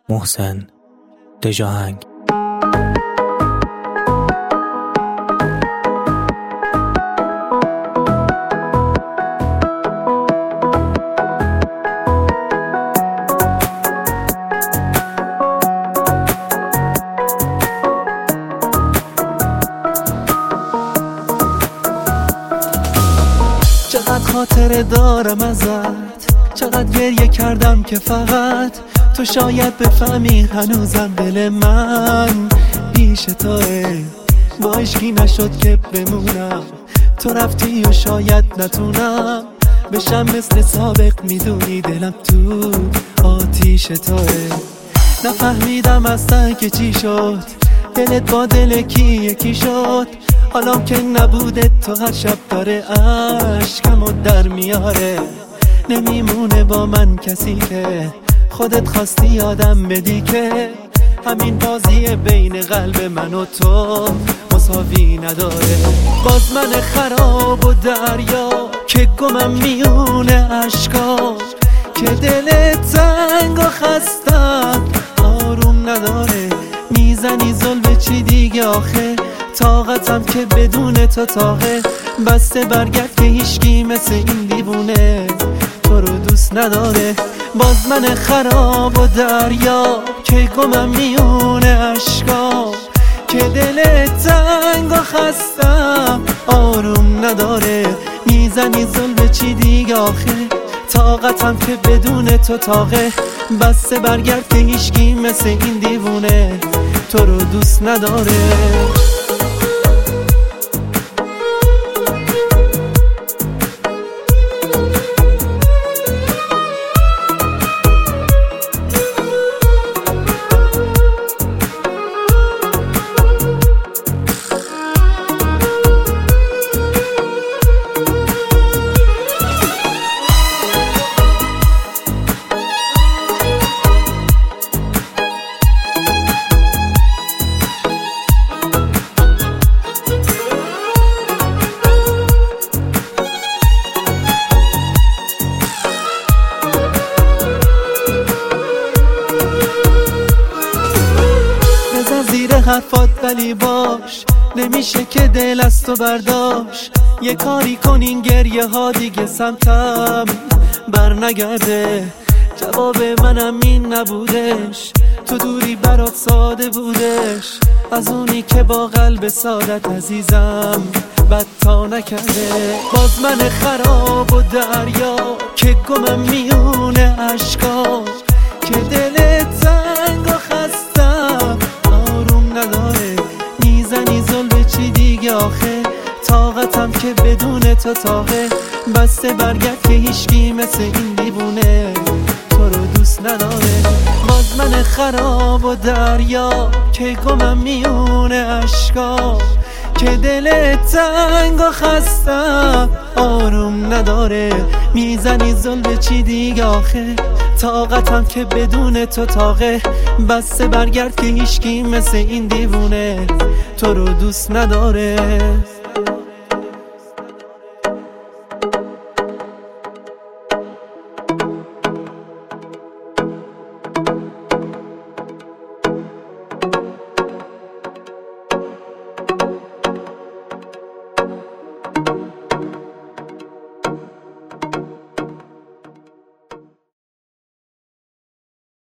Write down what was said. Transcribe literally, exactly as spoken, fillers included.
محسن دژاهنگ. چقدر خاطره دارم ازت، چقدر گریه کردم که فقط تو شاید بفهمی هنوزم دل من پیش توه. با عشقی نشد که بمونم، تو رفتی و شاید نتونم بشم مثل سابق، میدونی دلم تو آتیش توه. نفهمیدم اصلا که چی شد، دلت با دل کی یکی شد. حالا که نبوده تو هر شب داره عشقمو در میاره. نمیمونه با من کسی که خودت خواستی یادم بدی که همین بازی بین قلب من و تو مساوی نداره. باز من خراب و دریا که گمم میونه عشقا، که دل تنگ و خستم آروم نداره. میزنی ظلم چی دیگه آخه، طاقتم که بدون تو تاقه. بسته برگرد که هیچکی مثل این دیوونه تو رو دوست نداره. باز من خراب و دریا که گمم میونه عشقا، که دل تنگ و خستم آروم نداره. میزنی ظلم چی دیگه آخه، طاقتم که بدون تو تاقه. بسته برگرد که هیچکی مثل این دیوونه تو رو دوست نداره. زیر حرفات ولی باش، نمیشه که دل از تو برداشت. یه کاری کن این گریه ها دیگه سمتم بر نگرده. جواب منم این نبودش، تو دوری برات ساده بودش. از اونی که با قلب سادت عزیزم بد تا نکرده. باز من خراب و دریا که گمم میونه عشقا، که دل تنگ و خستم نداره. میزنی ظلم چی دیگه آخه، طاقتم که بدون تو تاقه. بسته برگرد که هیچکی مثل این دیوونه تو رو دوست نداره. باز من خراب و دریا که گمم میونه عشقا، که دل تنگ و خستم آروم نداره. میزنی ظلم چی دیگه آخه، طاقتم که بدون تو تاقه. بسته برگرد که هیچکی مثل این دیوونه تو رو دوست نداره.